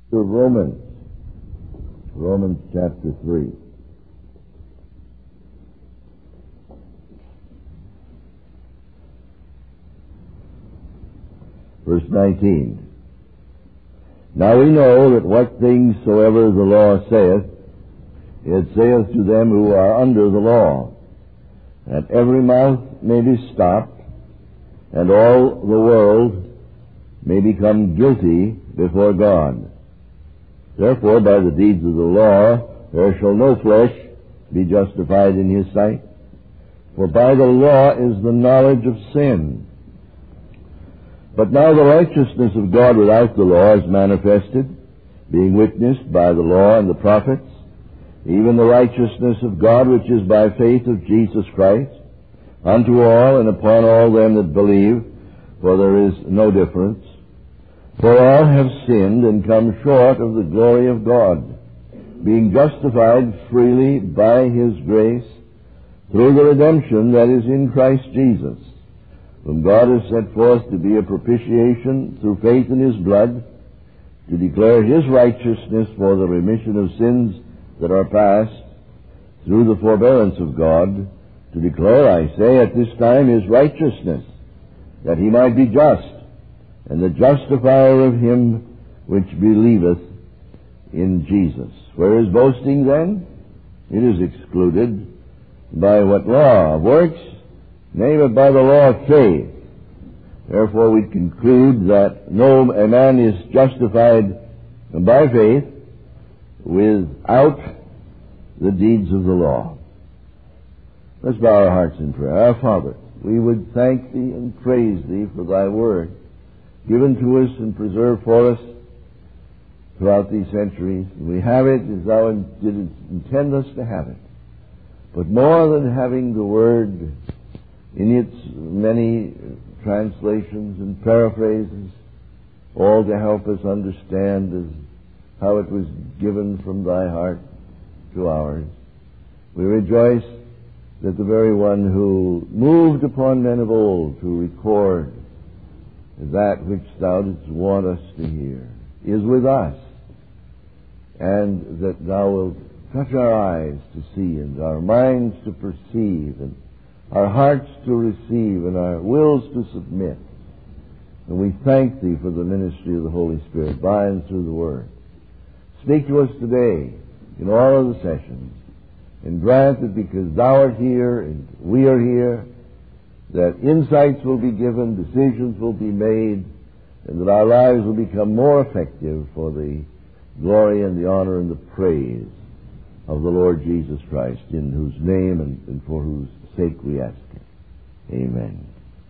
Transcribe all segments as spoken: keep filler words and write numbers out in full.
To Romans, Romans chapter three. Verse nineteen. Now we know that what things soever the law saith, it saith to them who are under the law, that every mouth may be stopped, and all the world may become guilty before God. Therefore, by the deeds of the law, there shall no flesh be justified in his sight. For by the law is the knowledge of sin. But now the righteousness of God without the law is manifested, being witnessed by the law and the prophets, even the righteousness of God which is by faith of Jesus Christ, unto all and upon all them that believe, for there is no difference. For all have sinned and come short of the glory of God, being justified freely by his grace through the redemption that is in Christ Jesus, whom God has set forth to be a propitiation through faith in his blood, to declare his righteousness for the remission of sins that are past, through the forbearance of God, to declare, I say, at this time his righteousness, that he might be just, and the justifier of him which believeth in Jesus. Where is boasting then? It is excluded. By what law? Of works? Nay, but by the law of faith. Therefore we conclude that no a man is justified by faith without the deeds of the law. Let's bow our hearts in prayer. Our Father, we would thank Thee and praise Thee for Thy word, given to us and preserved for us throughout these centuries. We have it as Thou didst intend us to have it. But more than having the word in its many translations and paraphrases, all to help us understand as how it was given from Thy heart to ours, we rejoice that the very one who moved upon men of old to record that which Thou didst want us to hear is with us, and that Thou wilt touch our eyes to see and our minds to perceive and our hearts to receive and our wills to submit. And we thank Thee for the ministry of the Holy Spirit by and through the Word. Speak to us today in all of the sessions, and grant that because Thou art here and we are here, that insights will be given, decisions will be made, and that our lives will become more effective for the glory and the honor and the praise of the Lord Jesus Christ, in whose name and, and for whose sake we ask it. Amen.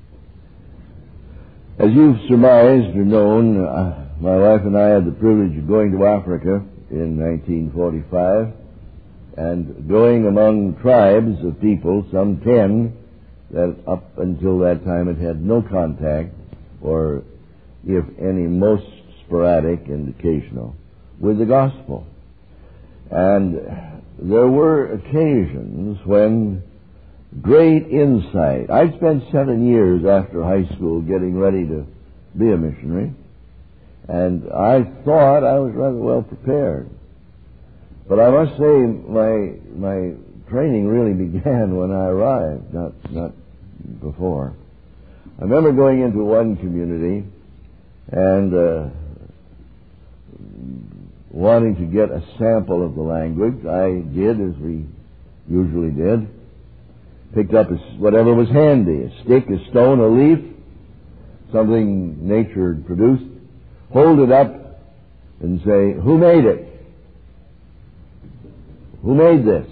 As you've surmised or known, uh, my wife and I had the privilege of going to Africa in nineteen forty-five, and going among tribes of people, some ten, that up until that time had had no contact, or if any, most sporadic and occasional, with the gospel. And there were occasions when great insight. I spent seven years after high school getting ready to be a missionary, and I thought I was rather well prepared. But I must say my my training really began when I arrived, not not before. I remember going into one community and uh, wanting to get a sample of the language. I did as we usually did. Picked up whatever was handy, a stick, a stone, a leaf, something nature had produced, hold it up and say, who made it? Who made this?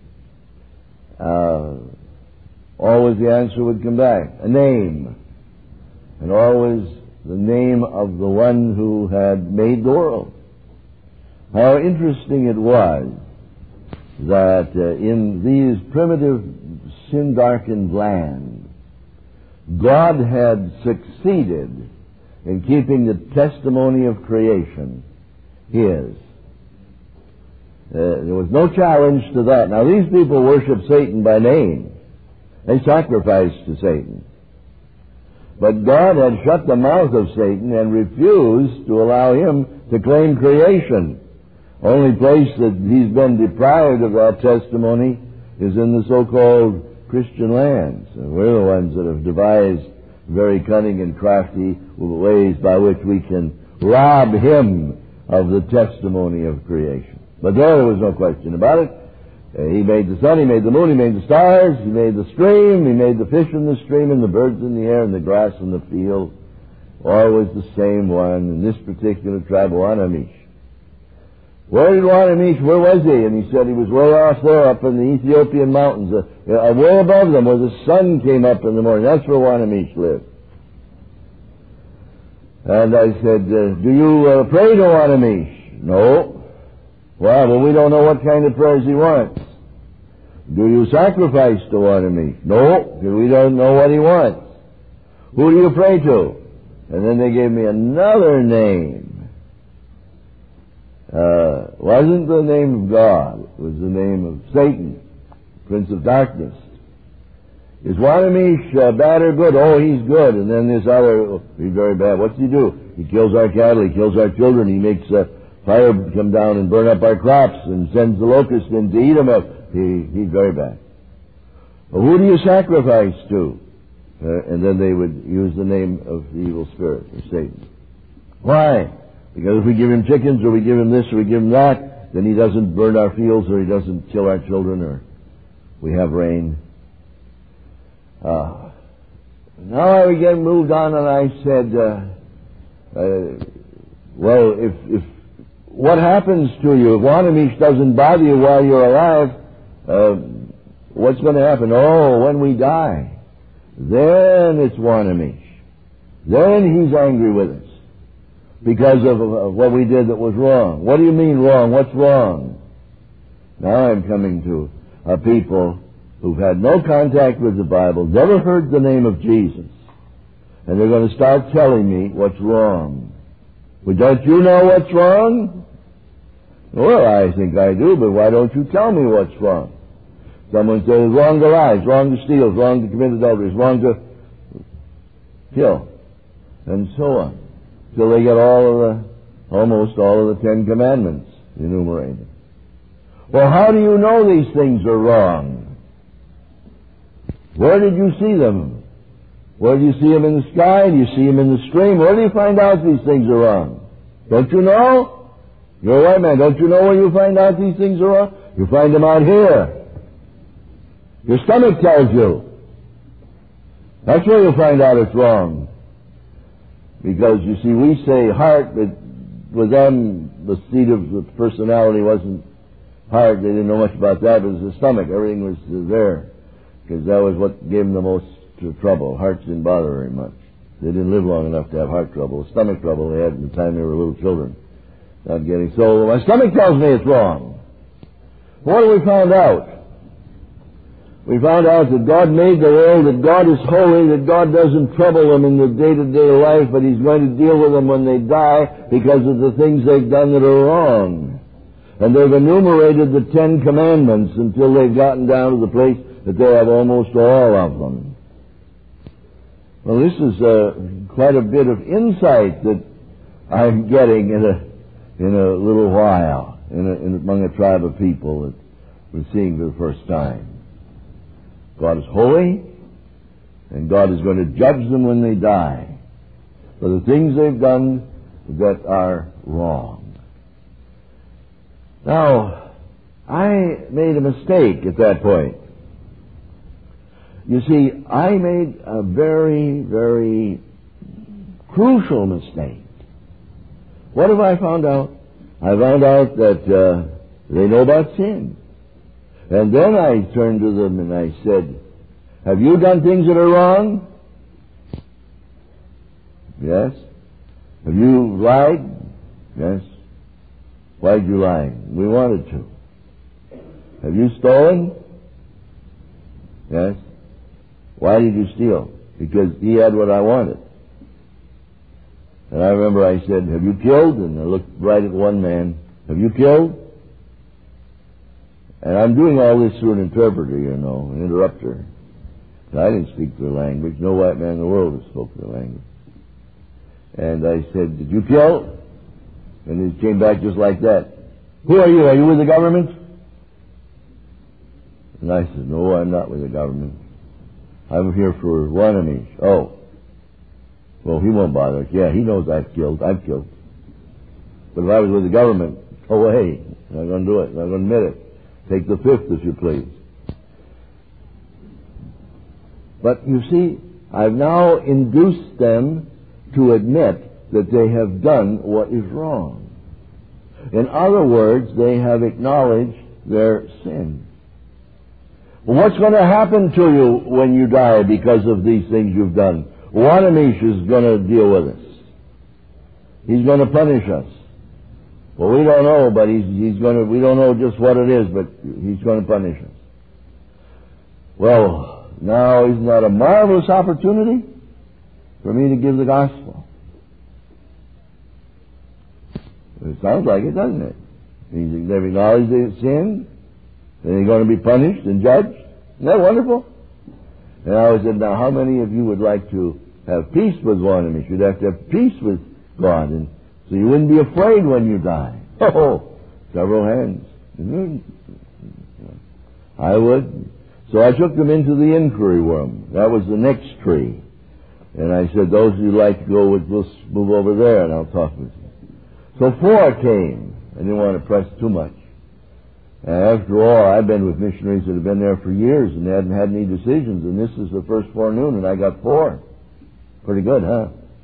Uh, always the answer would come back, a name. And always the name of the one who had made the world. How interesting it was that uh, in these primitive, sin-darkened lands, God had succeeded in keeping the testimony of creation His. Uh, there was no challenge to that. Now, these people worship Satan by name. They sacrifice to Satan. But God had shut the mouth of Satan and refused to allow him to claim creation. Only place that he's been deprived of that testimony is in the so-called Christian lands. And we're the ones that have devised very cunning and crafty ways by which we can rob him of the testimony of creation. But there, there was no question about it. Uh, he made the sun, he made the moon, he made the stars, he made the stream, he made the fish in the stream and the birds in the air and the grass in the field. Always the same one in this particular tribe, Wanamish. Where did Wanamish, where was he? And he said he was way off there up in the Ethiopian mountains, uh, uh, way above them where the sun came up in the morning. That's where Wanamish lived. And I said, uh, do you uh, pray to Wanamish? No. Well, well, we don't know what kind of prayers he wants. Do you sacrifice to Wanamish? No, because we don't know what he wants. Who do you pray to? And then they gave me another name. Uh, wasn't the name of God. It was the name of Satan, Prince of Darkness. Is Wanamish uh, bad or good? Oh, he's good. And then this other, oh, he's very bad. What's he do? He kills our cattle, he kills our children, he makes uh, fire come down and burn up our crops and sends the locusts in to eat them up. He, he's very bad. Well, who do you sacrifice to? Uh, and then they would use the name of the evil spirit, of Satan. Why? Because if we give him chickens, or we give him this, or we give him that, then he doesn't burn our fields, or he doesn't kill our children, or we have rain. Uh, now I again moved on, and I said, uh, uh, well, if, if what happens to you if Wanamish doesn't bother you while you're alive, uh, what's going to happen? Oh, when we die, then it's Wanamish. Then he's angry with us because of, of what we did that was wrong. What do you mean wrong? What's wrong? Now I'm coming to a people who've had no contact with the Bible, never heard the name of Jesus, and they're going to start telling me what's wrong. Well, don't you know what's wrong? Well, I think I do, but why don't you tell me what's wrong? Someone says it's wrong to lie, it's wrong to steal, it's wrong to commit adultery, it's wrong to kill, and so on, till they get all of the, almost all of the Ten Commandments enumerated. Well, how do you know these things are wrong? Where did you see them? Where do you see them in the sky? Do you see them in the stream? Where do you find out these things are wrong? Don't you know? You're a white man. Don't you know where you find out these things are wrong? You find them out here. Your stomach tells you. That's where you find out it's wrong. Because, you see, we say heart, but with them, the seat of the personality wasn't heart. They didn't know much about that. It was the stomach. Everything was there. Because that was what gave them the most trouble. Hearts didn't bother very much. They didn't live long enough to have heart trouble. Stomach trouble they had in the time they were little children. Not getting so. My stomach tells me it's wrong. What have we found out? We found out that God made the world, that God is holy, that God doesn't trouble them in the day-to-day life, but He's going to deal with them when they die because of the things they've done that are wrong. And they've enumerated the Ten Commandments until they've gotten down to the place that they have almost all of them. Well, this is uh, quite a bit of insight that I'm getting in a in a little while in, a, in among a tribe of people that we're seeing for the first time. God is holy, and God is going to judge them when they die for the things they've done that are wrong. Now, I made a mistake at that point. You see, I made a very, very crucial mistake. What have I found out? I found out that uh, they know about sin. And then I turned to them and I said, have you done things that are wrong? Yes. Have you lied? Yes. Why did you lie? We wanted to. Have you stolen? Yes. Why did you steal? Because he had what I wanted. And I remember I said, have you killed? And I looked right at one man. Have you killed? And I'm doing all this through an interpreter, you know, an interrupter. I didn't speak their language. No white man in the world has spoken their language. And I said, did you kill? And he came back just like that. Who are you? Are you with the government? And I said, no, I'm not with the government. I'm here for Wanamish. Oh. Well, he won't bother us. Yeah, he knows I've killed. I've killed. But if I was with the government, go away. I'm not going to do it. I'm not going to admit it. Take the fifth, if you please. But you see, I've now induced them to admit that they have done what is wrong. In other words, they have acknowledged their sin. Well, what's going to happen to you when you die because of these things you've done? Wanamish is going to deal with us. He's going to punish us. Well, we don't know, but he's, he's going to, we don't know just what it is, but he's going to punish us. Well, now isn't that a marvelous opportunity for me to give the gospel? It sounds like it, doesn't it? They've acknowledged their sin, and they're going to be punished and judged. Isn't that wonderful? And I said, now how many of you would like to have peace with Wanamish? You'd have to have peace with God, and so you wouldn't be afraid when you die. Oh, several hands. I would. So I took them into the inquiry room. That was the next tree. And I said, those of you who'd like to go with, we'll move over there and I'll talk with you. So four came. I didn't want to press too much. And after all, I've been with missionaries that have been there for years and they hadn't had any decisions, and this is the first forenoon and I got four. Pretty good, huh?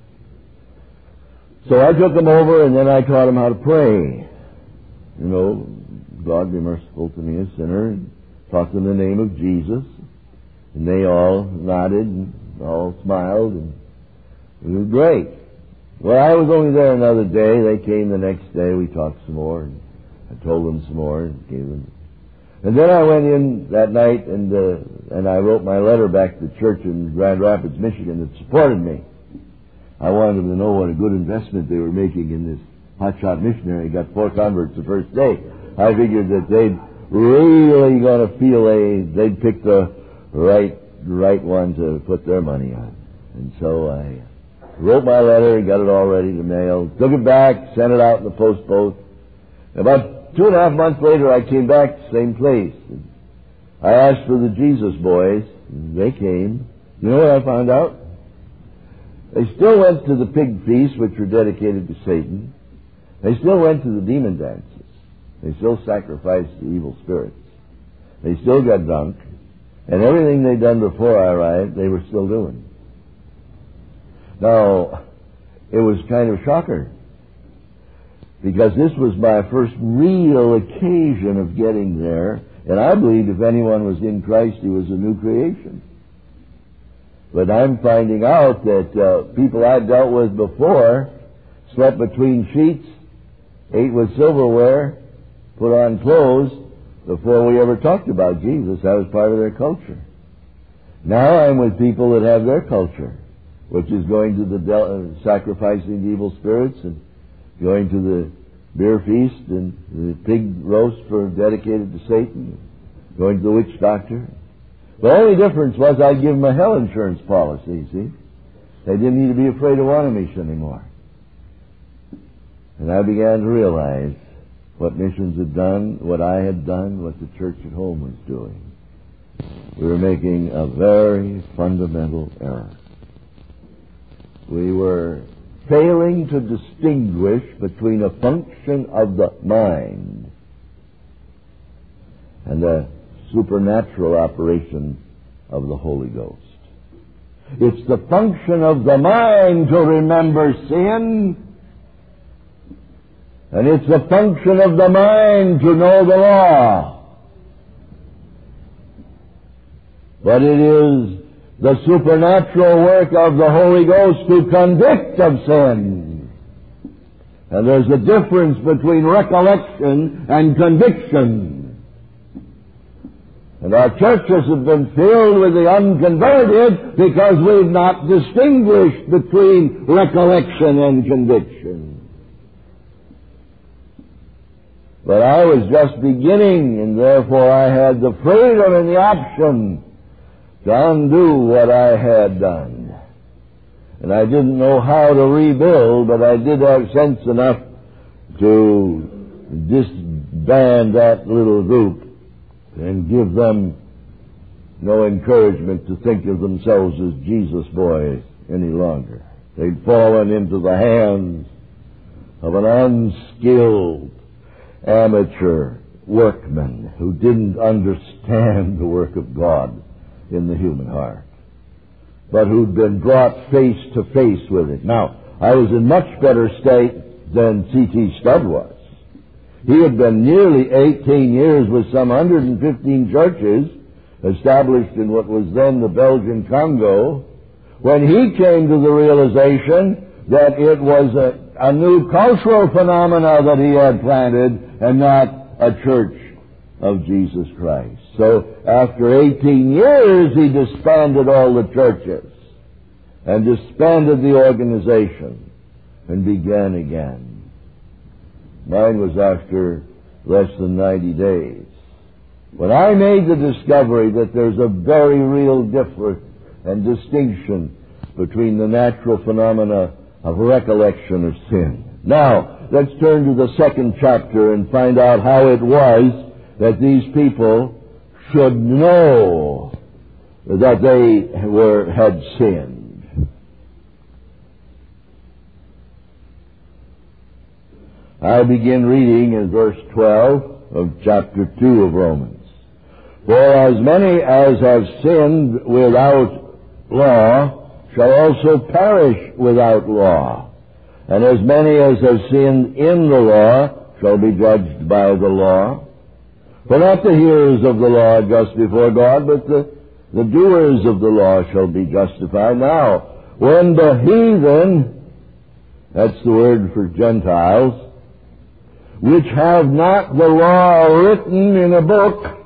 So I took them over and then I taught them how to pray. You know, God be merciful to me, a sinner, and talked in the name of Jesus. And they all nodded and all smiled, and it was great. Well, I was only there another day. They came the next day. We talked some more, and I told them some more and gave them. And then I went in that night and uh, and I wrote my letter back to the church in Grand Rapids, Michigan that supported me. I wanted them to know what a good investment they were making in this hotshot missionary. Got four converts the first day. I figured that they'd really going to feel a they'd pick the right right one to put their money on. And so I wrote my letter and got it all ready to mail. Took it back, sent it out in the post boat. About two and a half months later, I came back to the same place. I asked for the Jesus boys. And they came. You know what I found out? They still went to the pig feasts, which were dedicated to Satan. They still went to the demon dances. They still sacrificed the evil spirits. They still got drunk. And everything they'd done before I arrived, they were still doing. Now, it was kind of a shocker, because this was my first real occasion of getting there, and I believed if anyone was in Christ, he was a new creation. But I'm finding out that uh, people I'd dealt with before slept between sheets, ate with silverware, put on clothes before we ever talked about Jesus. That was part of their culture. Now I'm with people that have their culture, which is going to the del- uh, sacrificing the evil spirits and going to the beer feast and the pig roast for dedicated to Satan, going to the witch doctor. The only difference was I'd give them a hell insurance policy, see? They didn't need to be afraid of Wanamish anymore. And I began to realize what missions had done, what I had done, what the church at home was doing. We were making a very fundamental error. We were failing to distinguish between a function of the mind and the supernatural operation of the Holy Ghost. It's the function of the mind to remember sin, and it's the function of the mind to know the law. But it is the supernatural work of the Holy Ghost to convict of sin. And there's a difference between recollection and conviction. And our churches have been filled with the unconverted because we've not distinguished between recollection and conviction. But I was just beginning, and therefore I had the freedom and the option to undo what I had done. And I didn't know how to rebuild, but I did have sense enough to disband that little group and give them no encouragement to think of themselves as Jesus boys any longer. They'd fallen into the hands of an unskilled amateur workman who didn't understand the work of God in the human heart, but who'd been brought face to face with it. Now, I was in much better state than C T Studd was. He had been nearly eighteen years with some one hundred fifteen churches established in what was then the Belgian Congo, when he came to the realization that it was a, a new cultural phenomena that he had planted and not a church of Jesus Christ. So after eighteen years, he disbanded all the churches and disbanded the organization and began again. Mine was after less than ninety days. When I made the discovery that there's a very real difference and distinction between the natural phenomena of recollection of sin. Now, let's turn to the second chapter and find out how it was that these people should know that they were had sinned. I begin reading in verse twelve of chapter two of Romans. For as many as have sinned without law shall also perish without law. And as many as have sinned in the law shall be judged by the law. For not the hearers of the law are just before God, but the, the doers of the law shall be justified. Now, when the heathen, that's the word for Gentiles, which have not the law written in a book,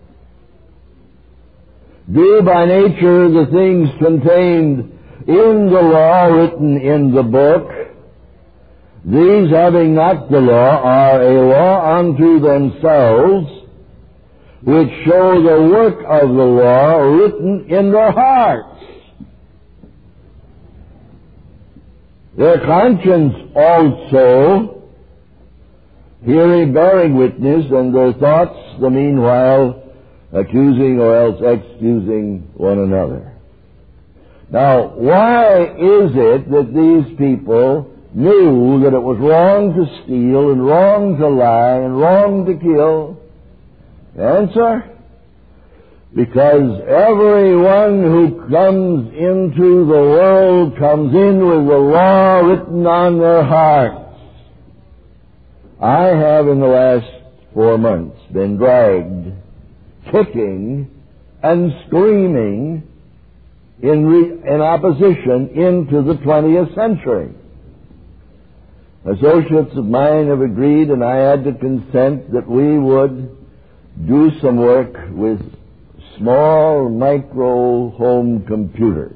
do by nature the things contained in the law written in the book, these having not the law are a law unto themselves, which show the work of the law written in their hearts. Their conscience also, hearing bearing witness, and their thoughts the meanwhile accusing or else excusing one another. Now, why is it that these people knew that it was wrong to steal and wrong to lie and wrong to kill? Answer: because everyone who comes into the world comes in with the law written on their hearts. I have in the last four months been dragged kicking and screaming in, re- in opposition into the twentieth century. Associates of mine have agreed, and I had to consent, that we would do some work with small micro home computers.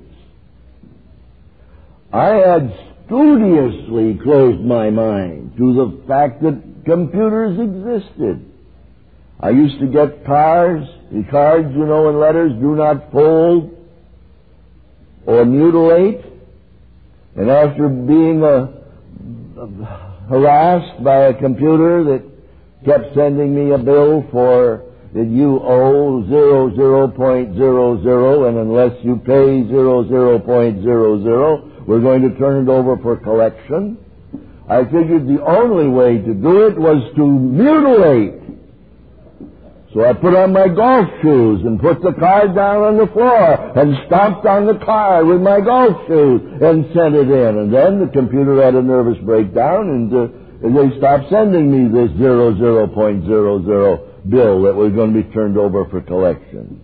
I had studiously closed my mind to the fact that computers existed. I used to get cards, the cards, you know, in letters, do not fold or mutilate. And after being uh, harassed by a computer that kept sending me a bill for that you owe zero zero point zero zero, and unless you pay zero zero point zero zero, we're going to turn it over for collection, I figured the only way to do it was to mutilate. So I put on my golf shoes and put the card down on the floor and stomped on the card with my golf shoes and sent it in. And then the computer had a nervous breakdown, and, uh, and they stopped sending me this zero zero point zero zero bill that was going to be turned over for collection.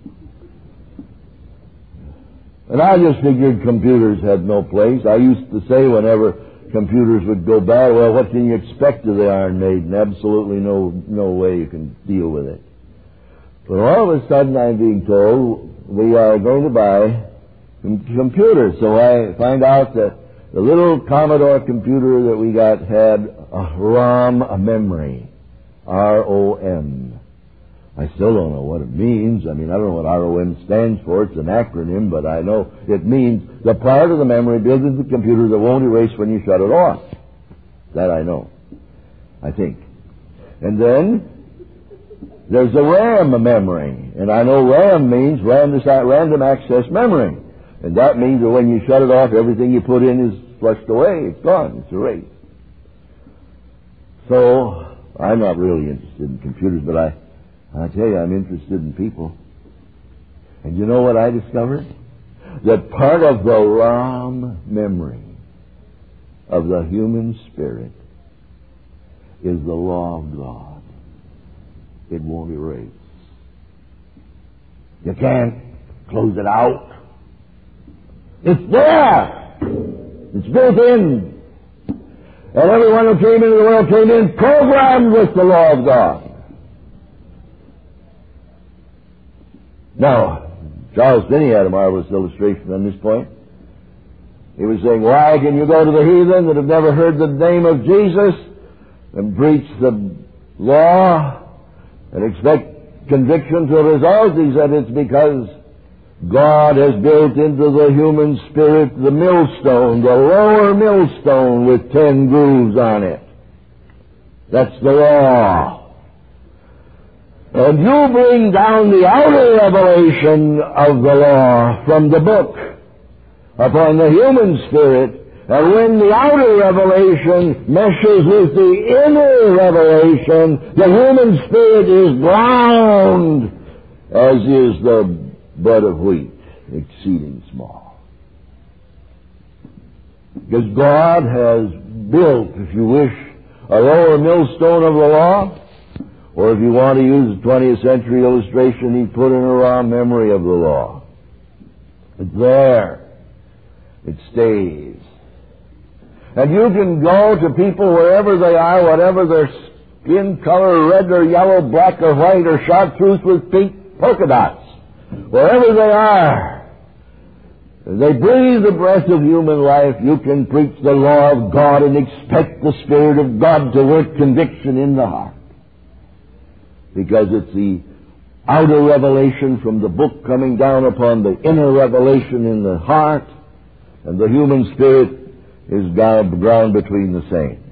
And I just figured computers had no place. I used to say whenever computers would go bad, well, what can you expect of the Iron Maiden? Absolutely no no way you can deal with it. But all of a sudden I'm being told we are going to buy com- computers. So I find out that the little Commodore computer that we got had a ROM, a memory, R O M, I still don't know what it means. I mean, I don't know what R O M stands for. It's an acronym, but I know it means the part of the memory built into the computer that won't erase when you shut it off. That I know, I think. And then there's the RAM memory. And I know RAM means random access memory. And that means that when you shut it off, everything you put in is flushed away. It's gone. It's erased. So, I'm not really interested in computers, but I, I tell you, I'm interested in people. And you know what I discovered? That part of the RAM memory of the human spirit is the law of God. It won't erase. You can't close it out. It's there. It's built in. And everyone who came into the world came in programmed with the law of God. Now, Charles Finney had a marvelous illustration on this point. He was saying, why can you go to the heathen that have never heard the name of Jesus and preach the law and expect conviction to result? He said, it's because God has built into the human spirit the millstone, the lower millstone with ten grooves on it. That's the law. And you bring down the outer revelation of the law from the book upon the human spirit, and when the outer revelation meshes with the inner revelation, the human spirit is ground, as is the bud of wheat, exceeding small. Because God has built, if you wish, a lower millstone of the law, or if you want to use a twentieth century illustration, He put in a raw memory of the law. It's there. It stays. And you can go to people wherever they are, whatever their skin color, red or yellow, black or white, or chartreuse with pink polka dots. Wherever they are, they breathe the breath of human life. You can preach the law of God and expect the Spirit of God to work conviction in the heart. Because it's the outer revelation from the book coming down upon the inner revelation in the heart, and the human spirit is ground between the same.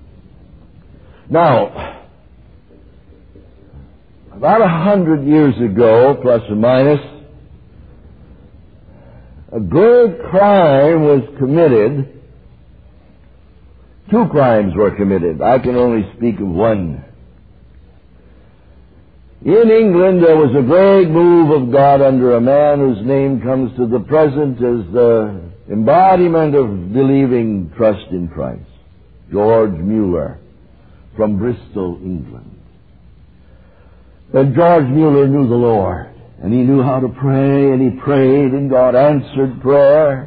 Now, about a hundred years ago, plus or minus, a great crime was committed. Two crimes were committed. I can only speak of one. In England, there was a great move of God under a man whose name comes to the present as the embodiment of believing trust in Christ. George Mueller from Bristol, England. And George Mueller knew the Lord, and he knew how to pray, and he prayed, and God answered prayer.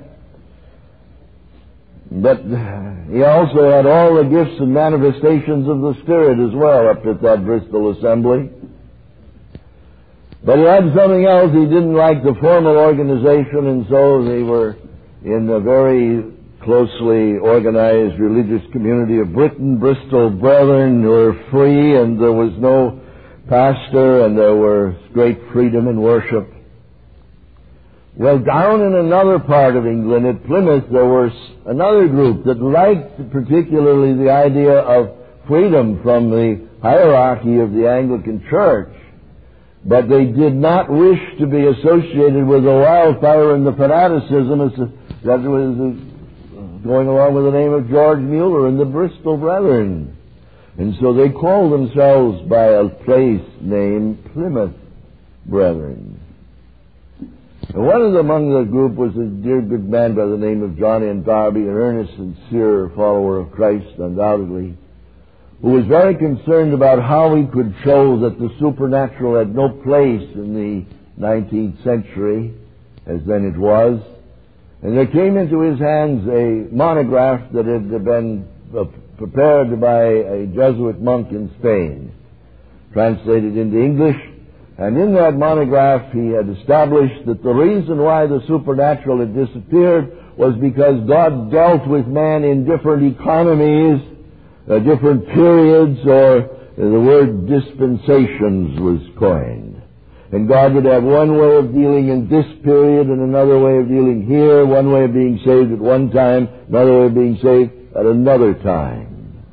But he also had all the gifts and manifestations of the Spirit as well up at that Bristol assembly. But he had something else. He didn't like the formal organization, and so they were in a very closely organized religious community of Britain. Bristol Brethren were free, and there was no pastor, and there was great freedom in worship. Well, down in another part of England, at Plymouth, there was another group that liked particularly the idea of freedom from the hierarchy of the Anglican Church. But they did not wish to be associated with the wildfire and the fanaticism that was going along with the name of George Mueller and the Bristol Brethren. And so they called themselves by a place named Plymouth Brethren. And one of them among the group was a dear good man by the name of John N. Darby, an earnest, sincere follower of Christ, undoubtedly, who was very concerned about how he could show that the supernatural had no place in the nineteenth century, as then it was. And there came into his hands a monograph that had been prepared by a Jesuit monk in Spain, translated into English. And in that monograph he had established that the reason why the supernatural had disappeared was because God dealt with man in different economies, Uh, different periods, or the word dispensations was coined. And God would have one way of dealing in this period and another way of dealing here, one way of being saved at one time, another way of being saved at another time.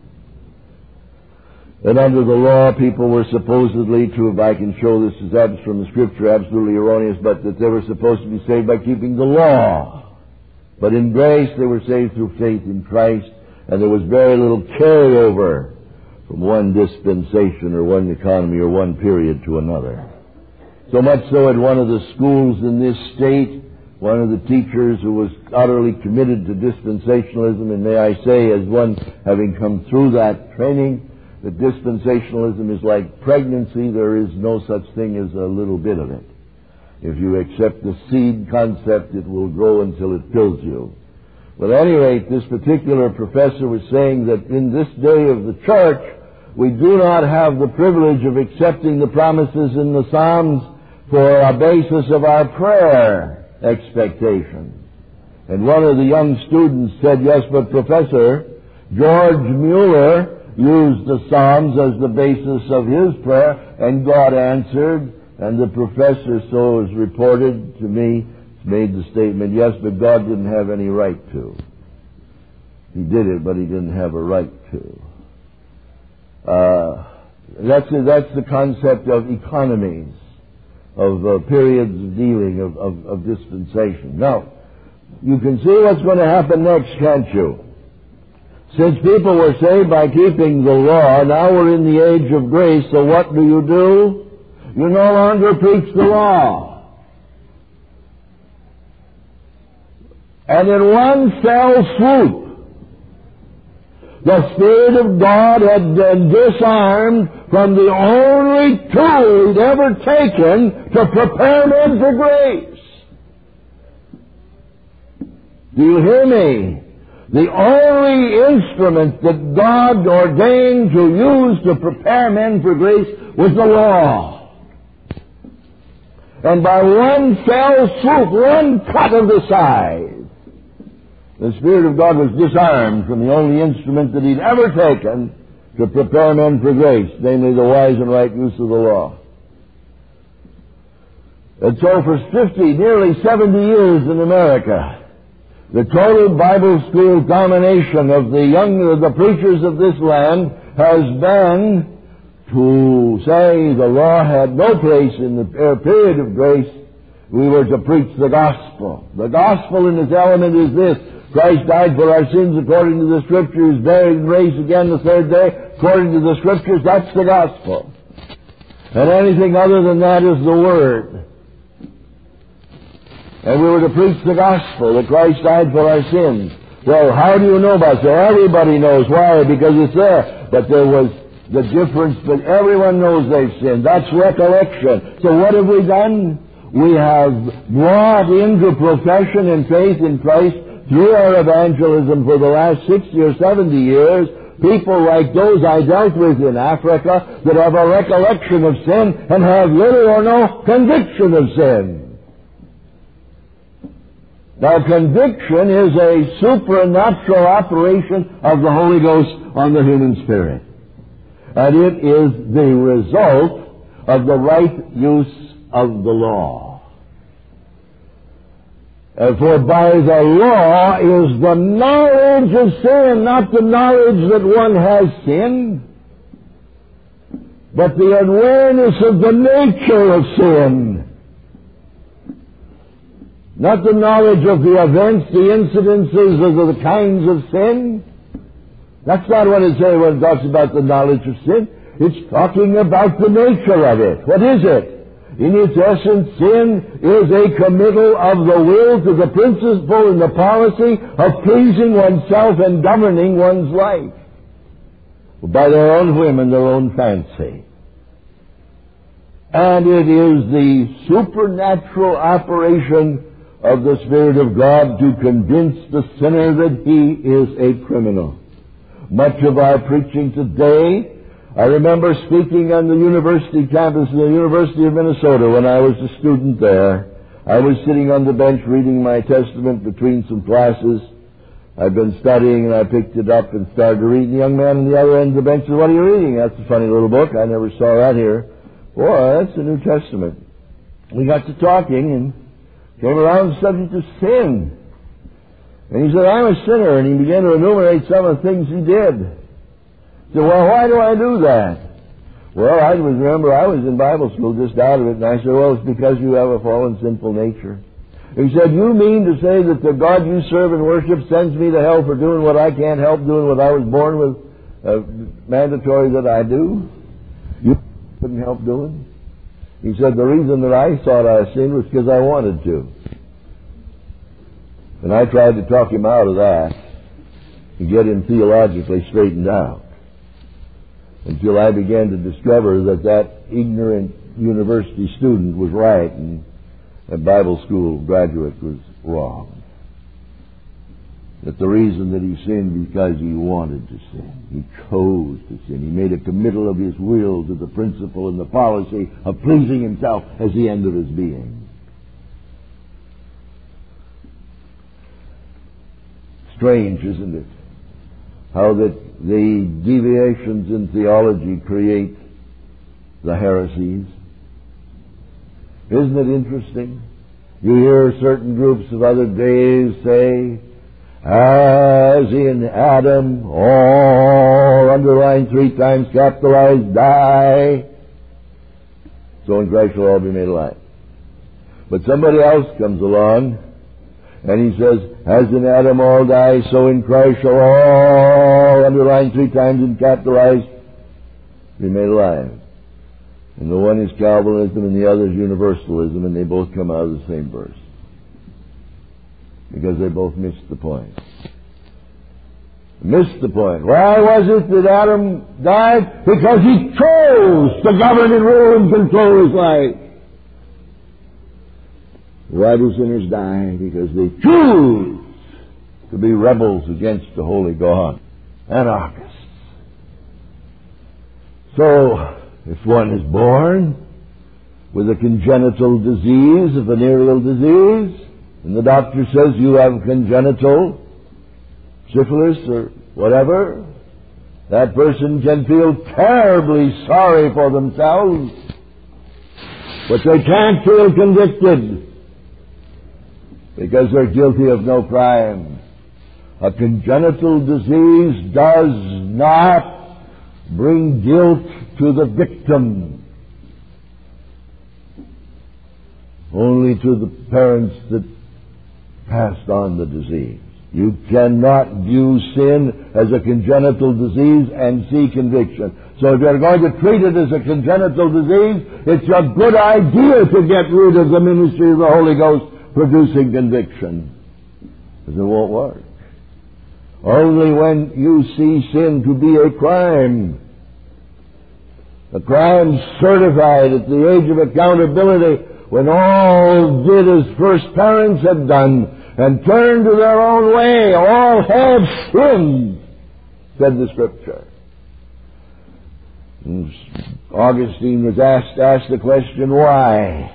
And under the law, people were supposedly to, if I can show this is abs- from the Scripture, absolutely erroneous, but that they were supposed to be saved by keeping the law. But in grace, they were saved through faith in Christ, and there was very little carryover from one dispensation or one economy or one period to another. So much so at one of the schools in this state, one of the teachers who was utterly committed to dispensationalism, and may I say, as one having come through that training, that dispensationalism is like pregnancy. There is no such thing as a little bit of it. If you accept the seed concept, it will grow until it fills you. But at any rate, this particular professor was saying that in this day of the church, we do not have the privilege of accepting the promises in the Psalms for a basis of our prayer expectation. And one of the young students said, yes, but Professor, George Mueller used the Psalms as the basis of his prayer, and God answered, and the professor, so is reported to me, made the statement, yes, but God didn't have any right to. He did it, but he didn't have a right to. Uh, that's, that's the concept of economies, of uh, periods of dealing, of, of, of dispensation. Now, you can see what's going to happen next, can't you? Since people were saved by keeping the law, now we're in the age of grace, so what do you do? You no longer preach the law. And in one fell swoop, the Spirit of God had been disarmed from the only tool he'd ever taken to prepare men for grace. Do you hear me? The only instrument that God ordained to use to prepare men for grace was the law. And by one fell swoop, one cut of the scythe, the Spirit of God was disarmed from the only instrument that he'd ever taken to prepare men for grace, namely the wise and right use of the law. And so for fifty, nearly seventy years in America, the total Bible school domination of the young, the preachers of this land has been to say the law had no place in the period of grace. We were to preach the gospel. The gospel in its element is this: Christ died for our sins according to the Scriptures, buried and raised again the third day according to the Scriptures. That's the gospel. And anything other than that is the Word. And we were to preach the gospel, that Christ died for our sins. Well, how do you know about that? Everybody knows. Why? Because it's there. But there was the difference, but everyone knows they've sinned. That's recollection. So what have we done? We have brought into profession and faith in Christ through our evangelism for the last sixty or seventy years, people like those I dealt with in Africa that have a recollection of sin and have little or no conviction of sin. Now, conviction is a supernatural operation of the Holy Ghost on the human spirit. And it is the result of the right use of the law. Uh, for by the law is the knowledge of sin, not the knowledge that one has sinned, but the awareness of the nature of sin. Not the knowledge of the events, the incidences of the kinds of sin. That's not what it says when it talks about the knowledge of sin. It's talking about the nature of it. What is it? In its essence, sin is a committal of the will to the principle and the policy of pleasing oneself and governing one's life by their own whim and their own fancy. And it is the supernatural operation of the Spirit of God to convince the sinner that he is a criminal. Much of our preaching today, I remember speaking on the university campus of the University of Minnesota when I was a student there. I was sitting on the bench reading my testament between some classes I'd been studying, and I picked it up and started to read. The young man on the other end of the bench said, "What are you reading?" "That's a funny little book. I never saw that here." "Boy, that's the New Testament." We got to talking and came around the subject of sin. And he said, "I'm a sinner," and he began to enumerate some of the things he did. I said, "Well, why do I do that?" "Well, I remember I was in Bible school just out of it," and I said, "Well, it's because you have a fallen, sinful nature." He said, "You mean to say that the God you serve and worship sends me to hell for doing what I can't help doing, what I was born with, uh, mandatory that I do? You couldn't help doing?" He said, "The reason that I thought I sinned was because I wanted to." And I tried to talk him out of that and get him theologically straightened out, until I began to discover that that ignorant university student was right and a Bible school graduate was wrong. That the reason that he sinned because he wanted to sin. He chose to sin. He made a committal of his will to the principle and the policy of pleasing himself as the end of his being. Strange, isn't it? How that the deviations in theology create the heresies. Isn't it interesting? You hear certain groups of other days say, "As in Adam, all underlined three times, capitalized, die, so in Christ shall all be made alive." But somebody else comes along and he says, "As in Adam all die, so in Christ shall all," underlined three times and capitalized, "be made alive." And the one is Calvinism and the other is Universalism, and they both come out of the same verse. Because they both missed the point. Missed the point. Why was it that Adam died? Because he chose to govern and rule and control his life. Why do sinners die? Because they choose to be rebels against the holy God. Anarchists. So, if one is born with a congenital disease, a venereal disease, and the doctor says you have congenital syphilis or whatever, that person can feel terribly sorry for themselves, but they can't feel convicted because they're guilty of no crime. A congenital disease does not bring guilt to the victim, only to the parents that passed on the disease. You cannot view sin as a congenital disease and see conviction. So if you're going to treat it as a congenital disease, it's a good idea to get rid of the ministry of the Holy Ghost producing conviction, because it won't work. Only when you see sin to be a crime, a crime certified at the age of accountability, when all did as first parents had done and turned to their own way, all have sinned, said the Scripture. And Augustine was asked, asked the question, why?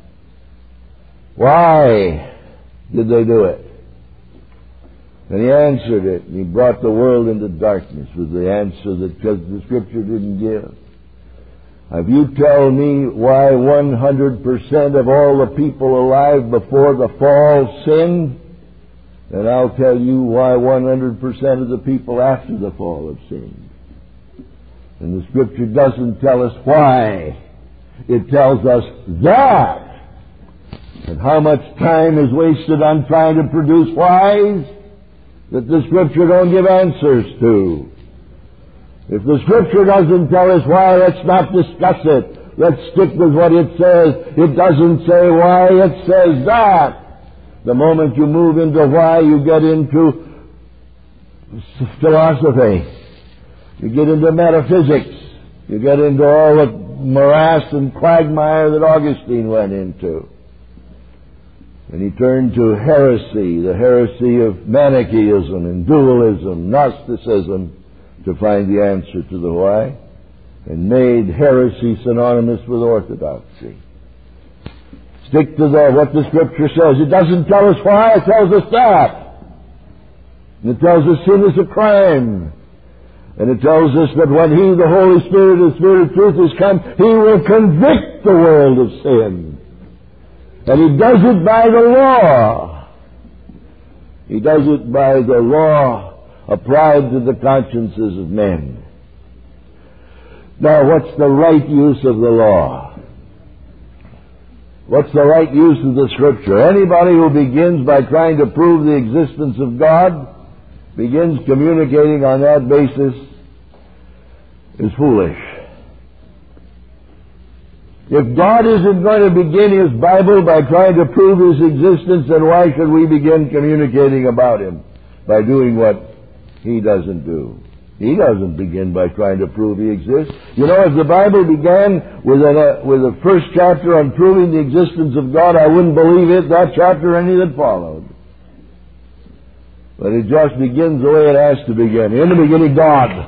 Why did they do it? And he answered it, and he brought the world into darkness with the answer that because the Scripture didn't give. If you tell me why one hundred percent of all the people alive before the fall sinned, then I'll tell you why one hundred percent of the people after the fall have sinned. And the Scripture doesn't tell us why. It tells us that. And how much time is wasted on trying to produce whys that the Scripture don't give answers to. If the Scripture doesn't tell us why, let's not discuss it. Let's stick with what it says. It doesn't say why, it says that. The moment you move into why, you get into philosophy. You get into metaphysics. You get into all the morass and quagmire that Augustine went into. And he turned to heresy, the heresy of Manichaeism and dualism, Gnosticism, to find the answer to the why, and made heresy synonymous with orthodoxy. Stick to the, what the Scripture says. It doesn't tell us why, it tells us that. And it tells us sin is a crime. And it tells us that when He, the Holy Spirit, the Spirit of truth, has come, He will convict the world of sin. And He does it by the law. He does it by the law applied to the consciences of men. Now, what's the right use of the law? What's the right use of the Scripture? Anybody who begins by trying to prove the existence of God, begins communicating on that basis, is foolish. If God isn't going to begin His Bible by trying to prove His existence, then why should we begin communicating about Him by doing what He doesn't do? He doesn't begin by trying to prove He exists. You know, if the Bible began with a, with a first chapter on proving the existence of God, I wouldn't believe it, that chapter, or any that followed. But it just begins the way it has to begin. In the beginning, God.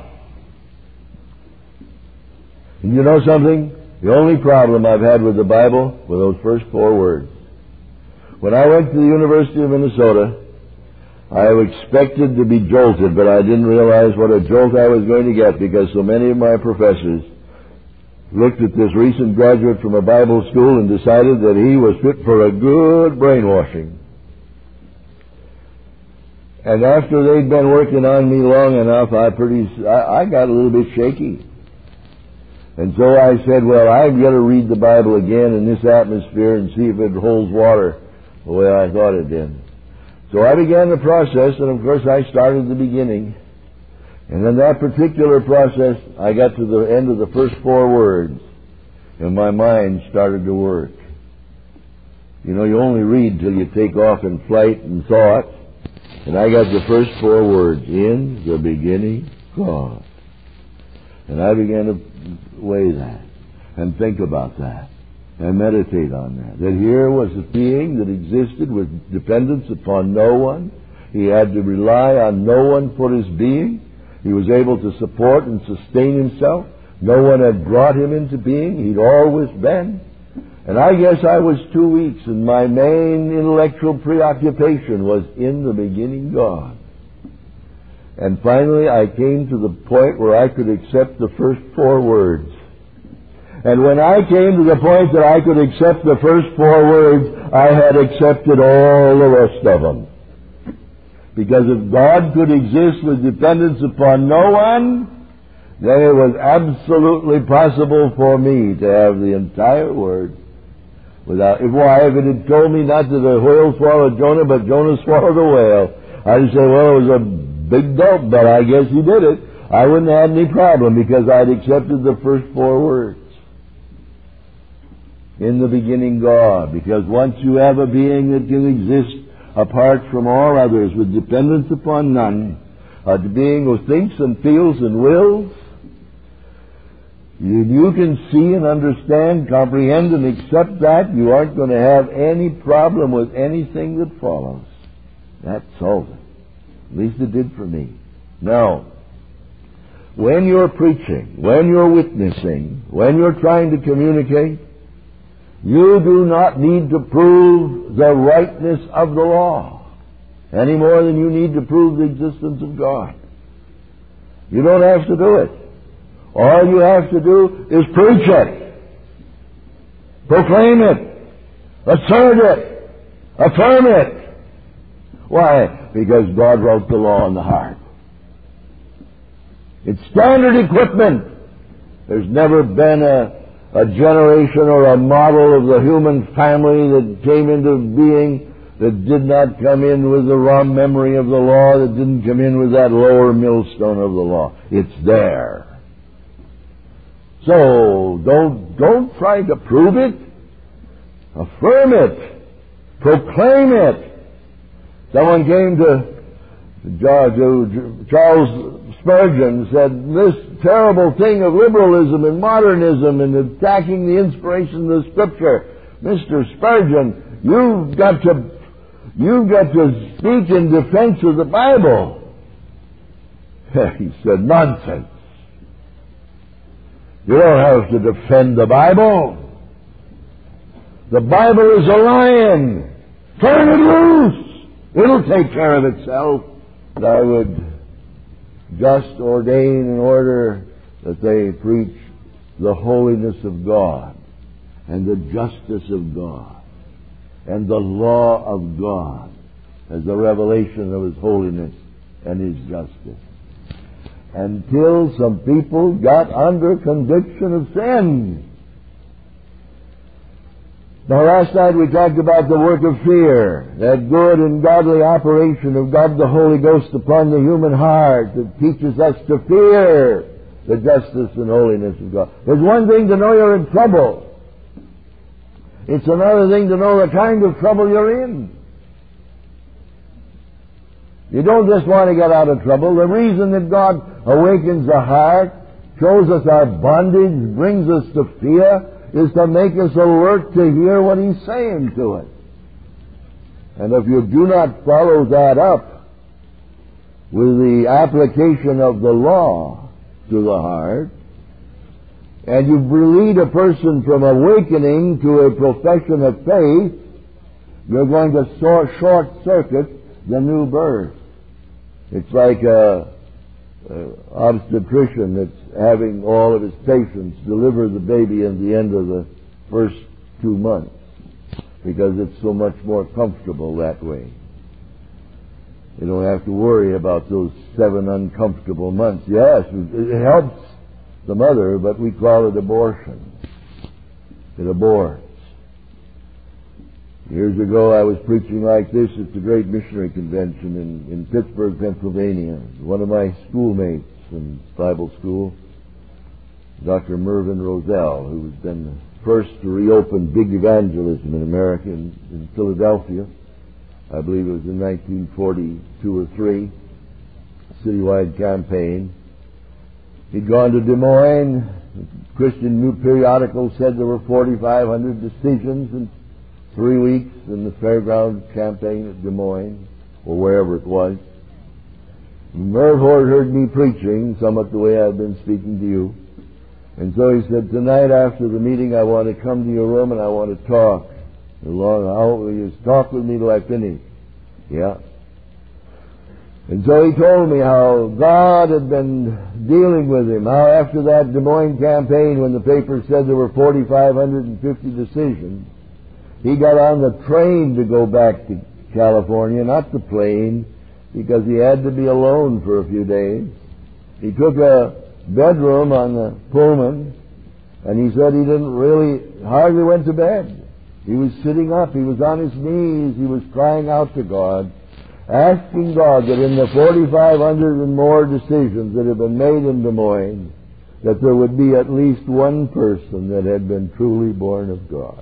And you know something? The only problem I've had with the Bible were those first four words. When I went to the University of Minnesota, I expected to be jolted, but I didn't realize what a jolt I was going to get, because so many of my professors looked at this recent graduate from a Bible school and decided that he was fit for a good brainwashing. And after they'd been working on me long enough, I pretty, I, I got a little bit shaky. And so I said, well, I've got to read the Bible again in this atmosphere and see if it holds water the way I thought it did. So I began the process, and of course I started at the beginning. And in that particular process, I got to the end of the first four words, and my mind started to work. You know, you only read till you take off in flight and thought. And I got the first four words, in the beginning, God. And I began to weigh that and think about that and meditate on that. That here was a being that existed with dependence upon no one. He had to rely on no one for his being. He was able to support and sustain himself. No one had brought him into being. He'd always been. And I guess I was two weeks, and my main intellectual preoccupation was in the beginning God. And finally I came to the point where I could accept the first four words. And when I came to the point that I could accept the first four words, I had accepted all the rest of them. Because if God could exist with dependence upon no one, then it was absolutely possible for me to have the entire Word. Without, if, why, if it had told me not that the whale swallowed Jonah, but Jonah swallowed the whale, I'd say, well, it was a big gulp, but I guess he did it. I wouldn't have any problem because I'd accepted the first four words. In the beginning, God. Because once you have a being that can exist apart from all others, with dependence upon none, a being who thinks and feels and wills, You, you can see and understand, comprehend and accept that, you aren't going to have any problem with anything that follows. That solves it. At least it did for me. Now, when you're preaching, when you're witnessing, when you're trying to communicate, you do not need to prove the rightness of the law any more than you need to prove the existence of God. You don't have to do it. All you have to do is preach it, proclaim it, assert it, affirm it. Why? Because God wrote the law in the heart. It's standard equipment. There's never been a, a generation or a model of the human family that came into being that did not come in with the raw memory of the law, that didn't come in with that lower millstone of the law. It's there. So, don't, don't try to prove it. Affirm it. Proclaim it. Someone came to, to Charles Spurgeon, said, this terrible thing of liberalism and modernism and attacking the inspiration of the Scripture. Mister Spurgeon, you've got to, you've got to speak in defense of the Bible. He said, nonsense. You don't have to defend the Bible. The Bible is a lion. Turn it loose. It'll take care of itself. that I would just ordain in order that they preach the holiness of God and the justice of God and the law of God as the revelation of His holiness and His justice. Until some people got under conviction of sin. Now last night we talked about the work of fear, that good and godly operation of God the Holy Ghost upon the human heart that teaches us to fear the justice and holiness of God. There's one thing to know you're in trouble. It's another thing to know the kind of trouble you're in. You don't just want to get out of trouble. The reason that God awakens the heart, shows us our bondage, brings us to fear, is to make us alert to hear what He's saying to us. And if you do not follow that up with the application of the law to the heart, and you lead a person from awakening to a profession of faith, you're going to short-circuit the new birth. It's like a, a obstetrician that's having all of his patients deliver the baby at the end of the first two months because it's so much more comfortable that way. You don't have to worry about those seven uncomfortable months. Yes, it helps the mother, but we call it abortion. It aborts. Years ago I was preaching like this at the Great Missionary Convention in, in Pittsburgh, Pennsylvania. One of my schoolmates in Bible school, Doctor Mervyn Roselle, who was then the first to reopen big evangelism in America in, in Philadelphia. I believe it was in nineteen forty-two or three, citywide campaign. He'd gone to Des Moines. The Christian New Periodical said there were forty-five hundred decisions in three weeks in the fairground campaign at Des Moines, or wherever it was. Merv heard me preaching, somewhat the way I've been speaking to you. And so he said, tonight after the meeting I want to come to your room and I want to talk. Long, how will you talk with me till I finish? Yeah. And so he told me how God had been dealing with him, how after that Des Moines campaign, when the paper said there were forty-five hundred fifty decisions, he got on the train to go back to California, not the plane, because he had to be alone for a few days. He took a bedroom on the Pullman, and he said he didn't really, hardly went to bed. He was sitting up, he was on his knees, he was crying out to God, asking God that in the forty-five hundred and more decisions that had been made in Des Moines, that there would be at least one person that had been truly born of God.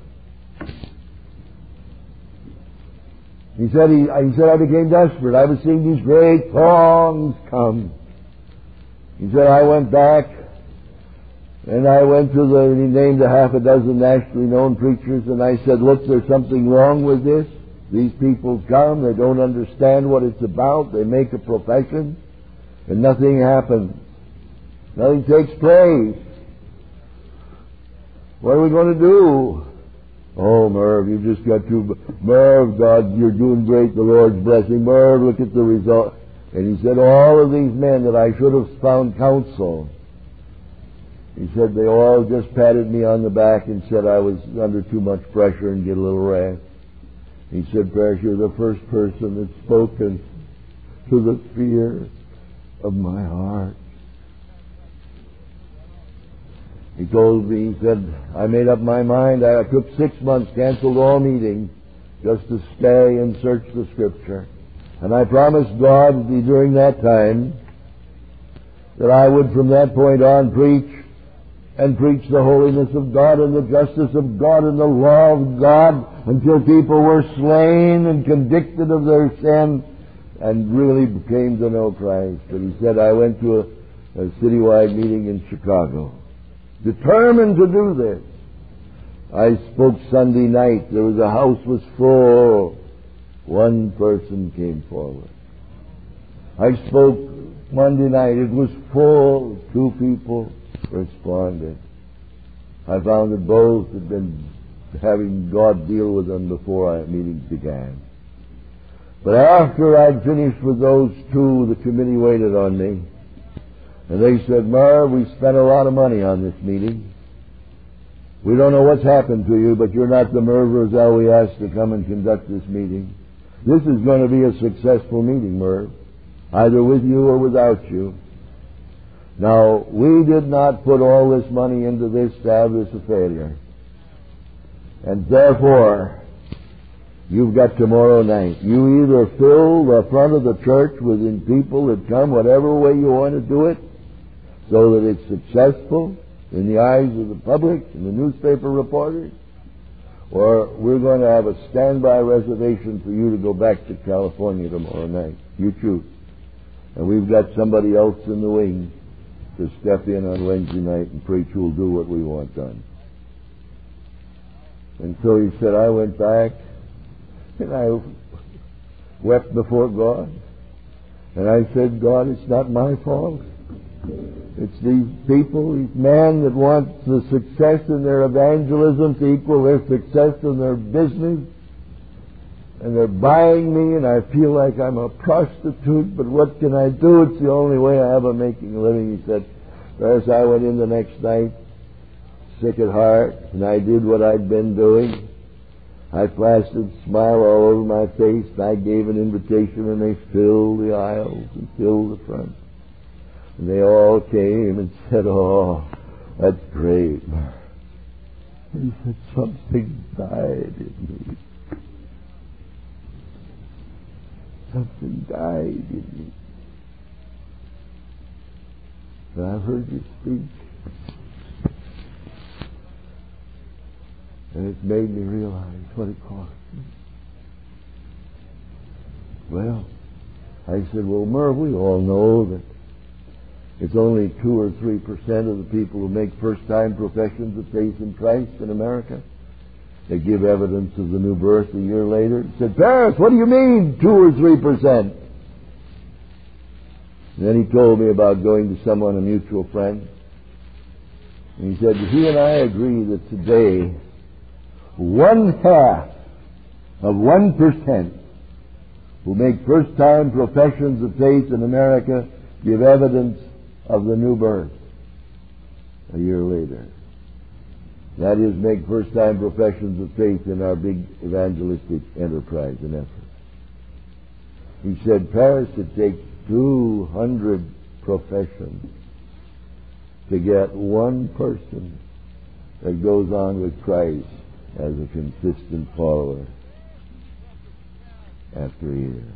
He said, he, he said, I became desperate. I was seeing these great throngs come. He said, I went back, and I went to the, he named a half a dozen nationally known preachers, and I said, look, there's something wrong with this. These people come, they don't understand what it's about, they make a profession, and nothing happens. Nothing takes place. What are we going to do? Oh, Merv, you just got too... Merv, God, you're doing great, the Lord's blessing. Merv, look at the result. And he said, all of these men that I should have found counsel, he said, they all just patted me on the back and said I was under too much pressure and get a little rest. He said, Parrish, you're the first person that's spoken to the fear of my heart. He told me, he said, I made up my mind. I took six months, canceled all meetings, just to stay and search the Scripture. And I promised God during that time that I would from that point on preach and preach the holiness of God and the justice of God and the law of God until people were slain and convicted of their sin and really came to know Christ. And he said, I went to a, a citywide meeting in Chicago, determined to do this. I spoke Sunday night. There was a house was full. One person came forward. I spoke Monday night. It was full. Two people responded. I found that both had been having God deal with them before our meetings began. But after I'd finished with those two, the committee waited on me. And they said, Merv, we spent a lot of money on this meeting. We don't know what's happened to you, but you're not the Merv Roselle we asked to come and conduct this meeting. This is going to be a successful meeting, Merv, either with you or without you. Now, we did not put all this money into this to have this a failure. And therefore, you've got tomorrow night. You either fill the front of the church with people that come whatever way you want to do it, so that it's successful in the eyes of the public and the newspaper reporters, or we're going to have a standby reservation for you to go back to California tomorrow night. You choose. And we've got somebody else in the wing to step in on Wednesday night and preach who'll do what we want done. And so he said, I went back and I wept before God. And I said, God, it's not my fault. It's these people, these men that want the success in their evangelism to equal their success in their business. And they're buying me, and I feel like I'm a prostitute, but what can I do? It's the only way I have of making a living. He said, whereas I went in the next night, sick at heart, and I did what I'd been doing. I plastered a smile all over my face, and I gave an invitation, and they filled the aisles and filled the front. And they all came and said, oh, that's great. And he said, something died in me. Something died in me. And I've heard you speak. And it's made me realize what it cost me. Well, I said, well, Merv, we all know that it's only two or three percent of the people who make first-time professions of faith in Christ in America. They give evidence of the new birth a year later. He said, Paris, what do you mean, two or three percent? And then he told me about going to someone, a mutual friend. And he said, he and I agree that today, one half of one percent who make first-time professions of faith in America give evidence of the new birth a year later. That is, make first-time professions of faith in our big evangelistic enterprise and effort. He said, Paris, it takes two hundred professions to get one person that goes on with Christ as a consistent follower after a year.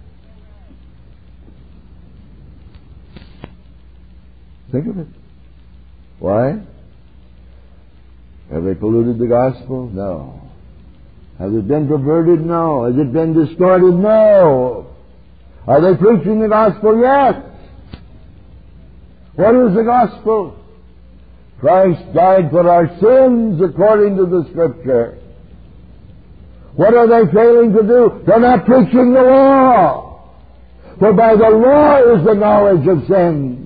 Think of it. Why? Have they polluted the gospel? No. Has it been perverted? No. Has it been distorted? No. Are they preaching the gospel? Yes. What is the gospel? Christ died for our sins according to the Scripture. What are they failing to do? They're not preaching the law. For by the law is the knowledge of sin.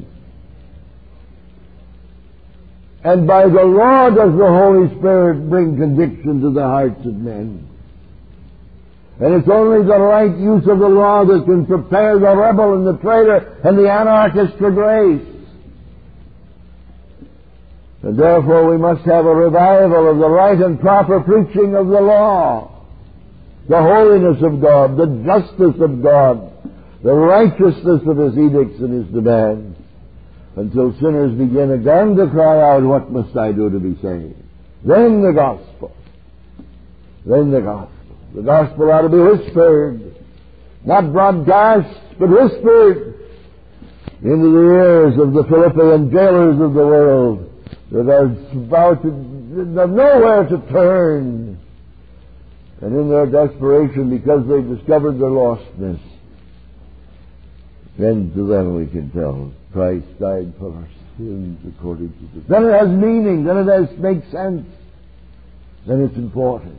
And by the law does the Holy Spirit bring conviction to the hearts of men. And it's only the right use of the law that can prepare the rebel and the traitor and the anarchist for grace. And therefore we must have a revival of the right and proper preaching of the law, the holiness of God, the justice of God, the righteousness of His edicts and His demands, until sinners begin again to cry out, what must I do to be saved? Then the gospel. Then the gospel. The gospel ought to be whispered, not broadcast, but whispered into the ears of the Philippian jailers of the world that are about to, have nowhere to turn. And in their desperation, because they've discovered their lostness, then to them we can tell, Christ died for our sins according to this. Then it has meaning, then it has makes sense, then it's important.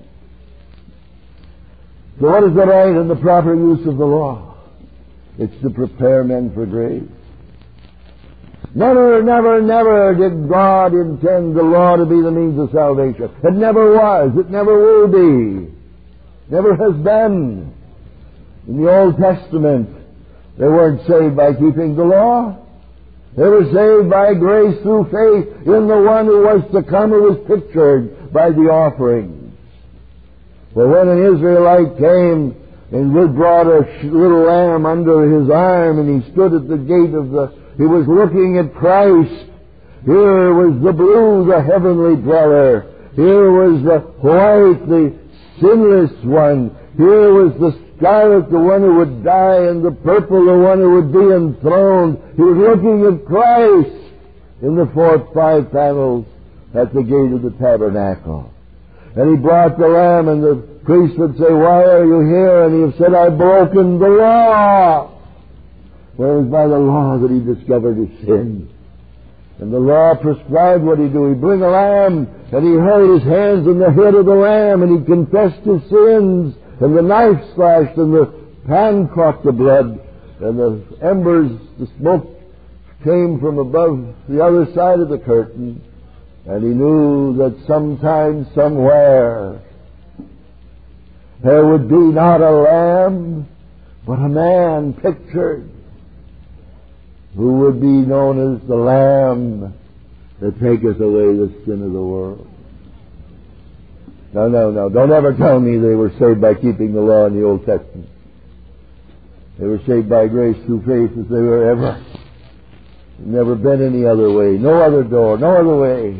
So what is the right and the proper use of the law? It's to prepare men for grace. Never, never, never did God intend the law to be the means of salvation. It never was. It never will be. Never has been. In the Old Testament, they weren't saved by keeping the law. They were saved by grace through faith in the one who was to come, who was pictured by the offerings. For when an Israelite came and brought a little lamb under his arm, and he stood at the gate of the, he was looking at Christ. Here was the blue, the heavenly dweller. Here was the white, the sinless one. Here was the scarlet, the one who would die, and the purple, the one who would be enthroned. He was looking at Christ in the fourth five panels at the gate of the tabernacle. And he brought the lamb, and the priest would say, "Why are you here?" And he would say, "I've broken the law." Well, it was by the law that he discovered his sin. And the law prescribed what he do. He'd bring a lamb, and he held his hands on the head of the lamb, and he confessed his sins. And the knife slashed, and the pan caught the blood, and the embers, the smoke came from above the other side of the curtain. And he knew that sometime, somewhere, there would be not a lamb, but a man pictured, who would be known as the Lamb that taketh away the sin of the world. No, no, no. Don't ever tell me they were saved by keeping the law in the Old Testament. They were saved by grace through faith as they were ever. Never been any other way. No other door. No other way.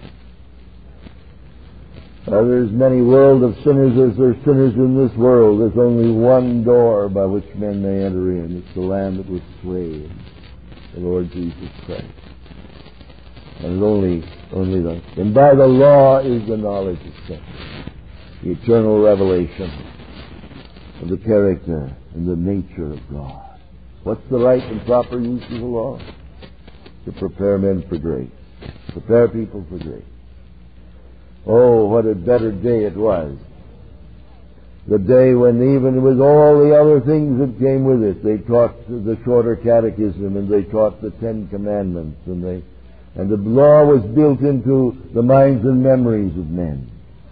Uh, there's many world of sinners as there are sinners in this world. There's only one door by which men may enter in. It's the Lamb that was slain, the Lord Jesus Christ. And it's only, only the, and by the law is the knowledge of sin, the eternal revelation of the character and the nature of God. What's the right and proper use of the law? To prepare men for grace. Prepare people for grace. Oh, what a better day it was. The day when, even with all the other things that came with it, they taught the shorter catechism, and they taught the Ten Commandments, and they, and the law was built into the minds and memories of men.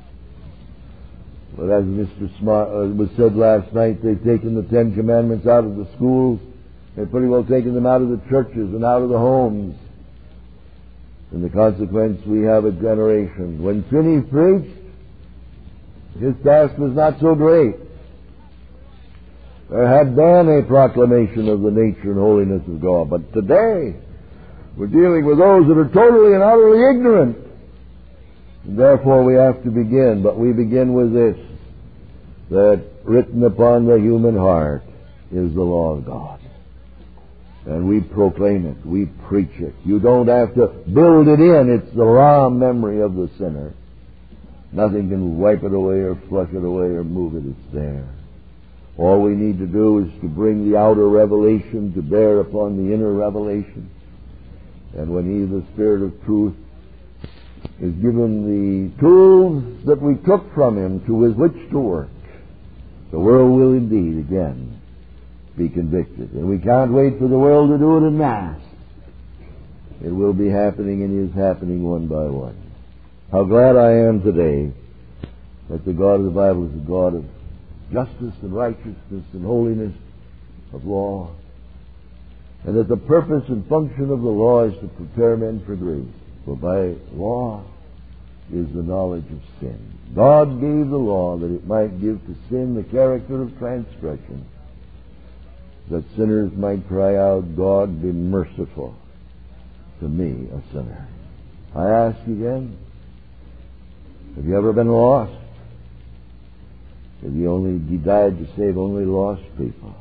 But as Mister Smart uh, was said last night, they've taken the Ten Commandments out of the schools. They've pretty well taken them out of the churches and out of the homes. And the consequence, we have a generation. When Finney preached, his task was not so great. There had been a proclamation of the nature and holiness of God. But today, we're dealing with those that are totally and utterly ignorant. And therefore we have to begin. But we begin with this, that written upon the human heart is the law of God. And we proclaim it. We preach it. You don't have to build it in. It's the raw memory of the sinner. Nothing can wipe it away or flush it away or move it. It's there. All we need to do is to bring the outer revelation to bear upon the inner revelation. And when He, the Spirit of truth, is given the tools that we took from Him to with which to work, the world will indeed again be convicted. And we can't wait for the world to do it en masse. It will be happening, and is happening one by one. How glad I am today that the God of the Bible is a God of justice and righteousness and holiness, of law, and that the purpose and function of the law is to prepare men for grace. For by law is the knowledge of sin. God gave the law that it might give to sin the character of transgression, that sinners might cry out, God, be merciful to me, a sinner. I ask again, have you ever been lost? Have you only you died to save only lost people?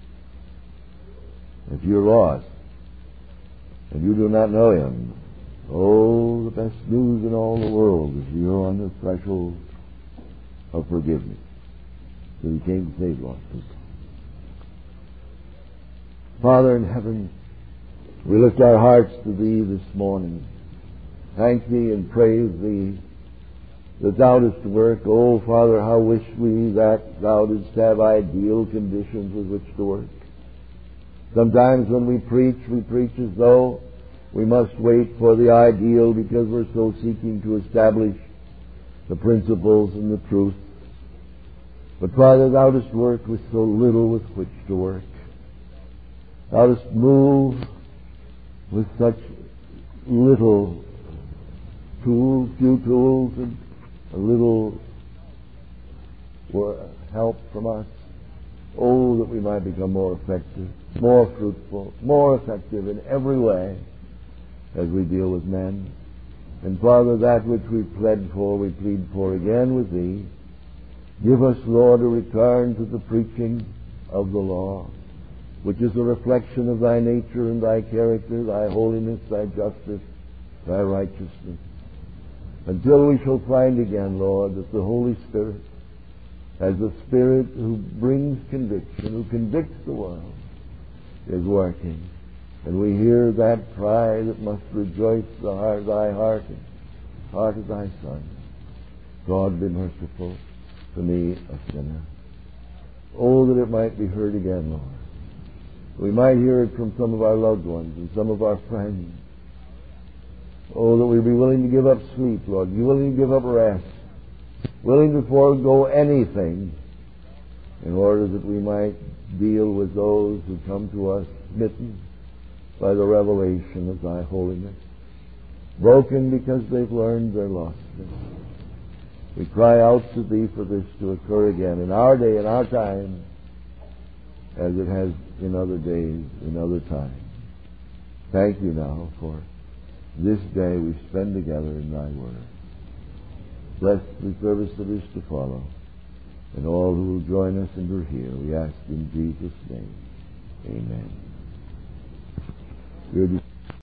If you're lost and you do not know Him, oh, the best news in all the world is you're on the threshold of forgiveness. So He came to save lost people. Father in heaven, we lift our hearts to Thee this morning. Thank Thee and praise Thee that Thou dost work. Oh, Father, how wish we that Thou didst have ideal conditions with which to work. Sometimes when we preach, we preach as though we must wait for the ideal because we're so seeking to establish the principles and the truth. But Father, Thou dost work with so little with which to work. Thou dost move with such little tools, few tools, and a little help from us. Oh, that we might become more effective, more fruitful, more effective in every way as we deal with men. And Father, that which we pled for, we plead for again with Thee. Give us, Lord, a return to the preaching of the law, which is a reflection of Thy nature and Thy character, Thy holiness, Thy justice, Thy righteousness. Until we shall find again, Lord, that the Holy Spirit, as the Spirit who brings conviction, who convicts the world, is working. And we hear that cry that must rejoice the heart, Thy heart, and heart of Thy Son. God, be merciful to me, a sinner. Oh, that it might be heard again, Lord. We might hear it from some of our loved ones and some of our friends. Oh, that we be willing to give up sleep, Lord, be willing to give up rest, willing to forego anything in order that we might deal with those who come to us smitten by the revelation of Thy holiness, broken because they've learned their lostness. We cry out to Thee for this to occur again in our day, in our time, as it has in other days, in other times. Thank You now for this day we spend together in Thy Word. Bless the service that is to follow, and all who will join us and are here, we ask in Jesus' name. Amen. Good.